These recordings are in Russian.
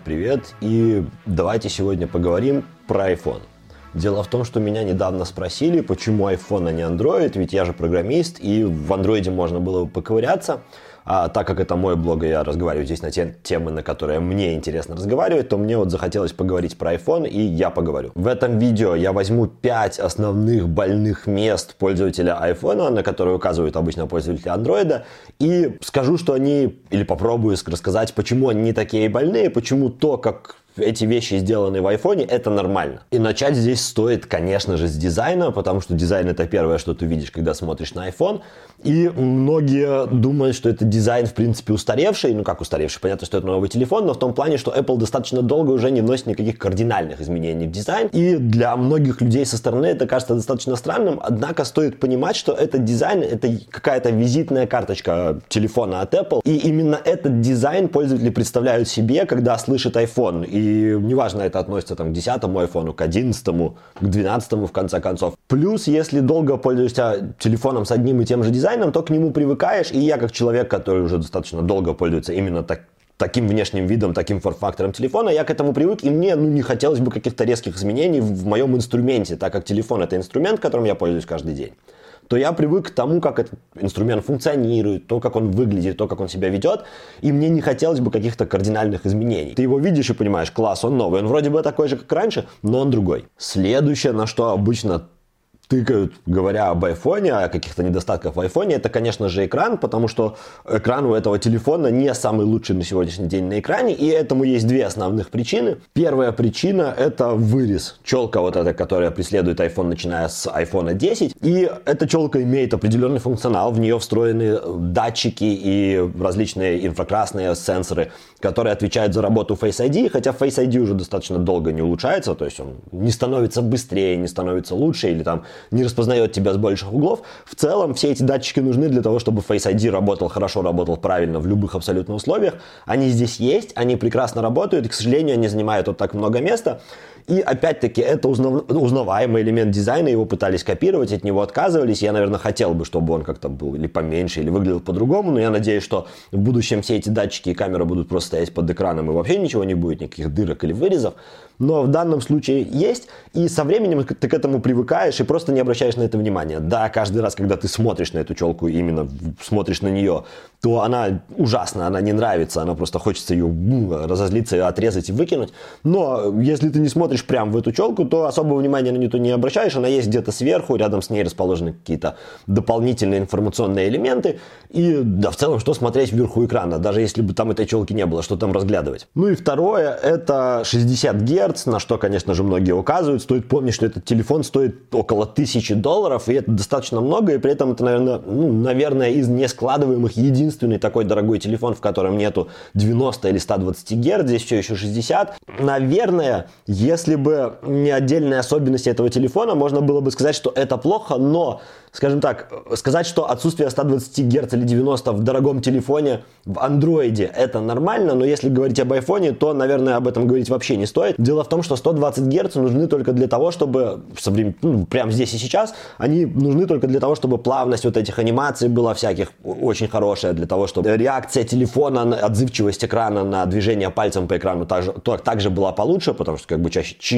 привет! И давайте сегодня поговорим про iPhone. Дело в том, что меня недавно спросили, почему iPhone, а не Android, ведь я же программист, и в Android можно было бы поковыряться. А так как это мой блог, и я разговариваю здесь на те темы, на которые мне интересно разговаривать, то мне вот захотелось поговорить про iPhone, и я поговорю. В этом видео я возьму 5 основных больных мест пользователя iPhone, на которые указывают обычно пользователи Android, и скажу, что они, или попробую рассказать, почему они не такие больные, почему то, как эти вещи сделаны в iPhone, это нормально. И начать здесь стоит, конечно же, с дизайна, потому что дизайн это первое, что ты видишь, когда смотришь на iPhone. И многие думают, что это дизайн, в принципе, устаревший. Ну как устаревший? Понятно, что это новый телефон, но в том плане, что Apple достаточно долго уже не вносит никаких кардинальных изменений в дизайн. И для многих людей со стороны это кажется достаточно странным. Однако стоит понимать, что этот дизайн, это какая-то визитная карточка телефона от Apple. И именно этот дизайн пользователи представляют себе, когда слышат iPhone. И неважно, это относится там, к 10-му iPhone, к 11-му, к 12-му в конце концов. Плюс, если долго пользуешься телефоном с одним и тем же дизайном, то к нему привыкаешь. И я, как человек, который уже достаточно долго пользуется именно таким внешним видом, таким форм-фактором телефона, я к этому привык, и мне не хотелось бы каких-то резких изменений в моем инструменте, так как телефон это инструмент, которым я пользуюсь каждый день. То я привык к тому, как этот инструмент функционирует, то, как он выглядит, то, как он себя ведет, и мне не хотелось бы каких-то кардинальных изменений. Ты его видишь и понимаешь, класс, он новый, он вроде бы такой же, как раньше, но он другой. Следующее, на что обычно тыкают, говоря об iPhone, о каких-то недостатках в iPhone, это, конечно же, экран, потому что экран у этого телефона не самый лучший на сегодняшний день на экране, и этому есть две основных причины. Первая причина – это вырез. Челка вот эта, которая преследует iPhone, начиная с iPhone 10, и эта челка имеет определенный функционал, в нее встроены датчики и различные инфракрасные сенсоры, которые отвечают за работу Face ID, хотя Face ID уже достаточно долго не улучшается, то есть он не становится быстрее, не становится лучше, или там не распознает тебя с больших углов. В целом, все эти датчики нужны для того, чтобы Face ID работал хорошо, работал правильно в любых абсолютно условиях. Они здесь есть, они прекрасно работают, и, к сожалению, они занимают вот так много места. И опять-таки это узнаваемый элемент дизайна, его пытались копировать, от него отказывались. Я, наверное, хотел бы, чтобы он как-то был или поменьше, или выглядел по-другому, но я надеюсь, что в будущем все эти датчики и камеры будут просто стоять под экраном, и вообще ничего не будет, никаких дырок или вырезов. Но в данном случае есть, и со временем ты к этому привыкаешь и просто не обращаешь на это внимания. Да, каждый раз, когда ты смотришь на эту челку, именно смотришь на нее, то она ужасна, она не нравится, она просто хочется ее разозлиться, ее отрезать и выкинуть. Но если ты не смотришь прямо в эту челку, то особого внимания на нее не обращаешь, она есть где-то сверху, рядом с ней расположены какие-то дополнительные информационные элементы, и да, в целом, что смотреть вверху экрана, даже если бы там этой челки не было, что там разглядывать. Ну и второе, это 60 Гц, на что, конечно же, многие указывают. Стоит помнить, что этот телефон стоит около $1000, и это достаточно много, и при этом это, наверное, из нескладываемых единственный такой дорогой телефон, в котором нету 90 или 120 Гц, здесь все еще 60. Наверное, если бы не отдельные особенности этого телефона, можно было бы сказать, что это плохо, но, скажем так, сказать, что отсутствие 120 Гц или 90 в дорогом телефоне в Android это нормально, но если говорить об iPhone, то, наверное, об этом говорить вообще не стоит. Дело в том, что 120 Гц нужны только для того, чтобы, прямо здесь и сейчас, они нужны только для того, чтобы плавность вот этих анимаций была всяких очень хорошая, для того, чтобы реакция телефона, отзывчивость экрана на движение пальцем по экрану также была получше, потому что как бы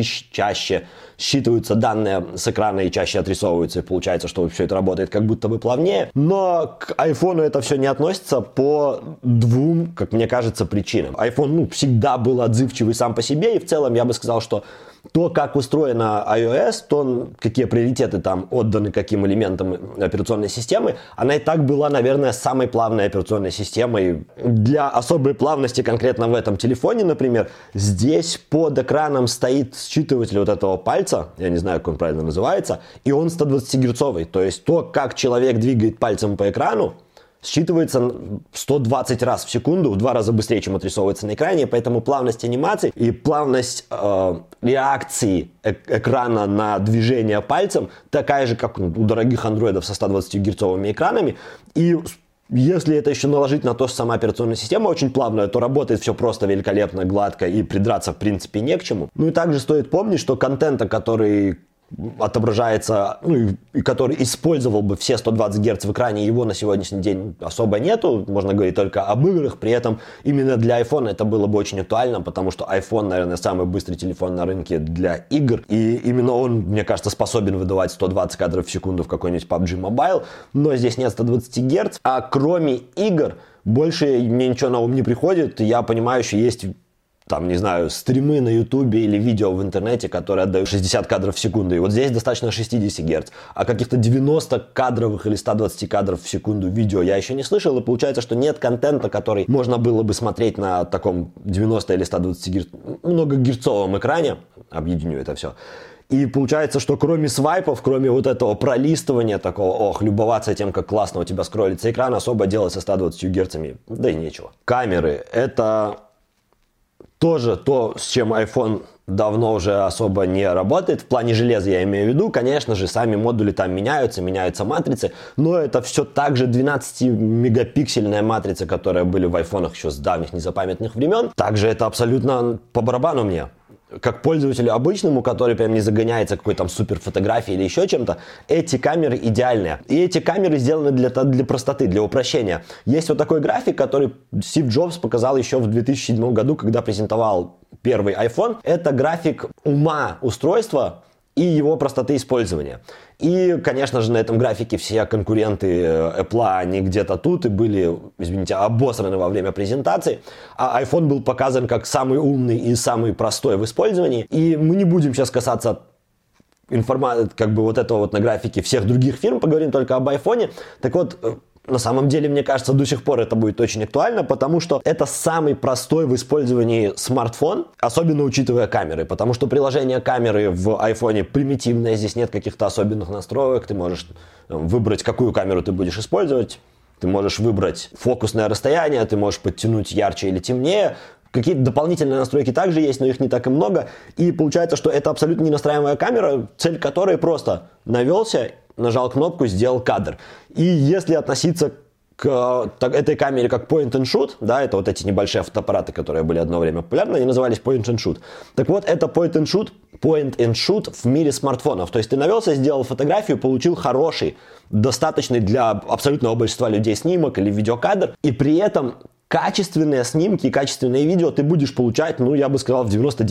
чаще считываются данные с экрана и чаще отрисовываются, и получается, что все это работает как будто бы плавнее. Но к iPhone это все не относится по двум, как мне кажется, причинам. iPhone всегда был отзывчивый сам по себе, и в целом я бы сказал, что то, как устроена iOS, то, какие приоритеты там отданы каким элементам операционной системы, она и так была, наверное, самой плавной операционной системой. Для особой плавности конкретно в этом телефоне, например, здесь под экраном стоит считыватель вот этого пальца, я не знаю, как он правильно называется, и он 120-герцовый. То есть то, как человек двигает пальцем по экрану, считывается 120 раз в секунду, в 2 раза быстрее, чем отрисовывается на экране, поэтому плавность анимации и плавность реакции экрана на движение пальцем такая же, как у дорогих андроидов со 120-герцовыми экранами. И если это еще наложить на то, что сама операционная система очень плавная, то работает все просто великолепно, гладко, и придраться в принципе не к чему. Ну и также стоит помнить, что контента, который отображается, ну, и который использовал бы все 120 Гц в экране, его на сегодняшний день особо нету, можно говорить только об играх, при этом именно для iPhone это было бы очень актуально, потому что iPhone, наверное, самый быстрый телефон на рынке для игр, и именно он, мне кажется, способен выдавать 120 кадров в секунду в какой-нибудь PUBG Mobile, но здесь нет 120 Гц, а кроме игр больше мне ничего на ум не приходит, я понимаю, что есть... там, не знаю, стримы на ютубе или видео в интернете, которые отдают 60 кадров в секунду. И вот здесь достаточно 60 Гц. А каких-то 90 кадровых или 120 кадров в секунду видео я еще не слышал. И получается, что нет контента, который можно было бы смотреть на таком 90 или 120 многогерцовом экране. Объединю это все. И получается, что кроме свайпов, кроме вот этого пролистывания такого, любоваться тем, как классно у тебя скроллится экран, особо делать со 120 герцами, да и нечего. Камеры. Это... тоже то, с чем iPhone давно уже особо не работает. В плане железа я имею в виду. Конечно же, сами модули там меняются матрицы. Но это все так же 12-мегапиксельная матрица, которые были в айфонах еще с давних незапамятных времен. Также это абсолютно по барабану мне. Как пользователю обычному, который прям не загоняется какой-то там супер фотографией или еще чем-то, эти камеры идеальные. И эти камеры сделаны для простоты, для упрощения. Есть вот такой график, который Стив Джобс показал еще в 2007 году, когда презентовал первый iPhone. Это график ума устройства и его простоты использования. И, конечно же, на этом графике все конкуренты Apple, они где-то тут и были, извините, обосраны во время презентации. А iPhone был показан как самый умный и самый простой в использовании. И мы не будем сейчас касаться как бы вот этого вот на графике всех других фирм, поговорим только об iPhone. Так вот, на самом деле, мне кажется, до сих пор это будет очень актуально, потому что это самый простой в использовании смартфон, особенно учитывая камеры, потому что приложение камеры в iPhone примитивное, здесь нет каких-то особенных настроек, ты можешь выбрать, какую камеру ты будешь использовать, ты можешь выбрать фокусное расстояние, ты можешь подтянуть ярче или темнее. Какие-то дополнительные настройки также есть, но их не так и много. И получается, что это абсолютно ненастраиваемая камера, цель которой просто навелся, нажал кнопку, сделал кадр. И если относиться к этой камере как point and shoot, да, это вот эти небольшие фотоаппараты, которые были одно время популярны, они назывались point and shoot. Так вот, это point and shoot в мире смартфонов. То есть ты навелся, сделал фотографию, получил хороший, достаточный для абсолютного большинства людей снимок или видеокадр, и при этом качественные снимки и качественные видео ты будешь получать, я бы сказал, в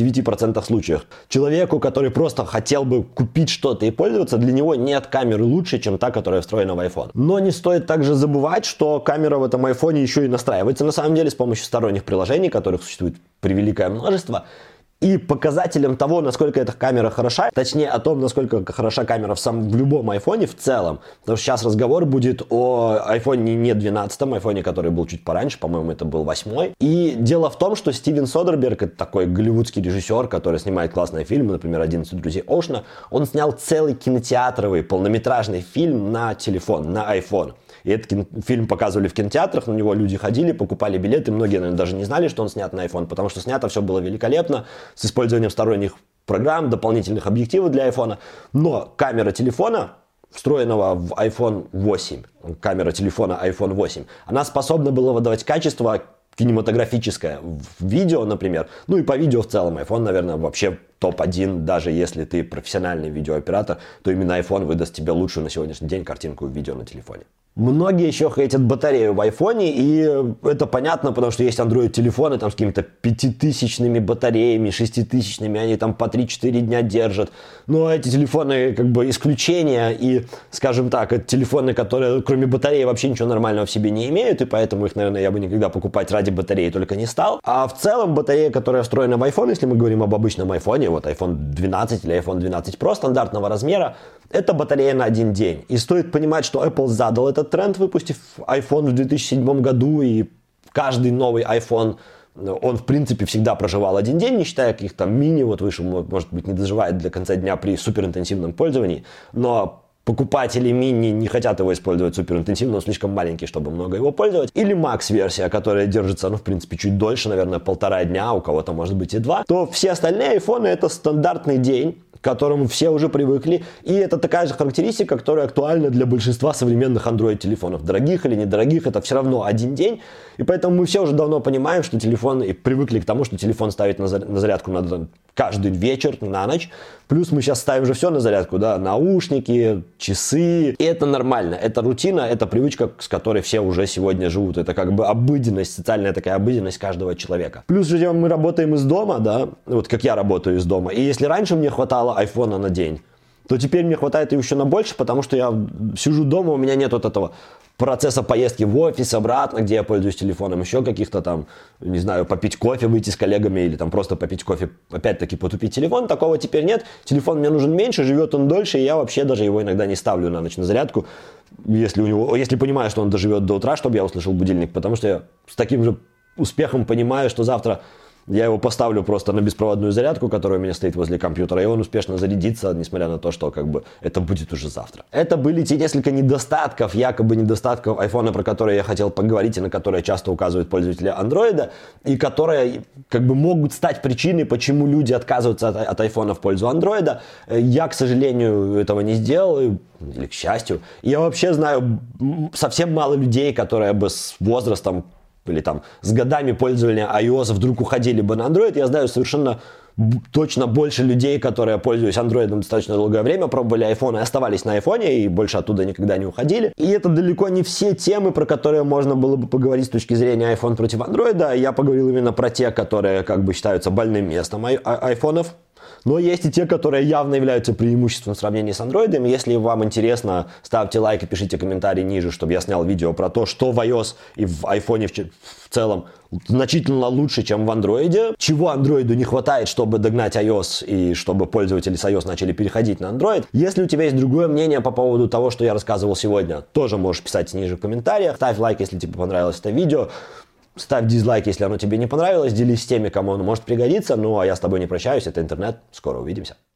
99% случаев. Человеку, который просто хотел бы купить что-то и пользоваться, для него нет камеры лучше, чем та, которая встроена в iPhone. Но не стоит также забывать, что камера в этом iPhone еще и настраивается, на самом деле, с помощью сторонних приложений, которых существует превеликое множество. И показателем того, насколько эта камера хороша, точнее о том, насколько хороша камера в любом айфоне в целом, потому что сейчас разговор будет о айфоне не 12-м, айфоне, который был чуть пораньше, по-моему, это был 8-й. И дело в том, что Стивен Содерберг, это такой голливудский режиссер, который снимает классные фильмы, например, «11 друзей Оушена», он снял целый кинотеатровый полнометражный фильм на телефон, на iPhone. И этот фильм показывали в кинотеатрах, на него люди ходили, покупали билеты, многие, наверное, даже не знали, что он снят на iPhone, потому что снято все было великолепно, с использованием сторонних программ, дополнительных объективов для iPhone. Но камера телефона, встроенного в iPhone 8, камера телефона iPhone 8, она способна была выдавать качество кинематографическое в видео, например, и по видео в целом. iPhone, наверное, вообще топ-1, даже если ты профессиональный видеооператор, то именно iPhone выдаст тебе лучшую на сегодняшний день картинку в видео на телефоне. Многие еще хейтят батарею в айфоне, и это понятно, потому что есть Android-телефоны там с какими-то 5000-ми батареями, 6000-ми, они там по 3-4 дня держат. Но эти телефоны как бы исключения, и, скажем так, это телефоны, которые кроме батареи вообще ничего нормального в себе не имеют, и поэтому их, наверное, я бы никогда покупать ради батареи только не стал. А в целом батарея, которая встроена в iPhone, если мы говорим об обычном айфоне, вот iPhone 12 или iPhone 12 Pro стандартного размера, это батарея на один день. И стоит понимать, что Apple задал этот тренд, выпустив iPhone в 2007 году, и каждый новый iPhone, он, в принципе, всегда проживал один день, не считая каких-то мини, вот вышел, может быть, не доживает до конца дня при суперинтенсивном пользовании, но покупатели мини не хотят его использовать суперинтенсивно, он слишком маленький, чтобы много его пользовать. Или Max-версия, которая держится, в принципе, чуть дольше, наверное, 1,5 дня, у кого-то, может быть, и 2. То все остальные айфоны — это стандартный день, к которому все уже привыкли. И это такая же характеристика, которая актуальна для большинства современных Android-телефонов. Дорогих или недорогих, это все равно один день. И поэтому мы все уже давно понимаем, что телефон, и привыкли к тому, что телефон ставить на зарядку надо каждый вечер, на ночь. Плюс мы сейчас ставим же все на зарядку, да, наушники, часы. И это нормально, это рутина, это привычка, с которой все уже сегодня живут. Это как бы обыденность, социальная такая обыденность каждого человека. Плюс же мы работаем из дома, да, вот как я работаю из дома. И если раньше мне хватало айфона на день, то теперь мне хватает еще на больше, потому что я сижу дома, у меня нет вот этого процесса поездки в офис, обратно, где я пользуюсь телефоном, еще каких-то там, не знаю, попить кофе, выйти с коллегами или там просто попить кофе, опять-таки потупить телефон. Такого теперь нет. Телефон мне нужен меньше, живет он дольше, и я вообще даже его иногда не ставлю на ночь на зарядку, если понимаю, что он доживет до утра, чтобы я услышал будильник, потому что я с таким же успехом понимаю, что завтра я его поставлю просто на беспроводную зарядку, которая у меня стоит возле компьютера, и он успешно зарядится, несмотря на то, что как бы это будет уже завтра. Это были те несколько недостатков, якобы недостатков айфона, про которые я хотел поговорить, и на которые часто указывают пользователи андроида, и которые как бы могут стать причиной, почему люди отказываются от айфона в пользу андроида. Я, к сожалению, этого не сделал, или к счастью. Я вообще знаю совсем мало людей, которые бы с возрастом или там с годами пользования iOS вдруг уходили бы на Android. Я знаю совершенно точно больше людей, которые пользуясь Android достаточно долгое время, пробовали iPhone и оставались на iPhone и больше оттуда никогда не уходили. И это далеко не все темы, про которые можно было бы поговорить с точки зрения iPhone против Android. Я поговорил именно про те, которые как бы считаются больным местом айфонов. Но есть и те, которые явно являются преимуществом в сравнении с Android. Если вам интересно, ставьте лайк и пишите комментарий ниже, чтобы я снял видео про то, что в iOS и в iPhone в целом значительно лучше, чем в Android. Чего Android не хватает, чтобы догнать iOS и чтобы пользователи с iOS начали переходить на Android. Если у тебя есть другое мнение по поводу того, что я рассказывал сегодня, тоже можешь писать ниже в комментариях. Ставь лайк, если тебе понравилось это видео. Ставь дизлайк, если оно тебе не понравилось. Делись с теми, кому оно может пригодиться. Ну, а я с тобой не прощаюсь. Это интернет. Скоро увидимся.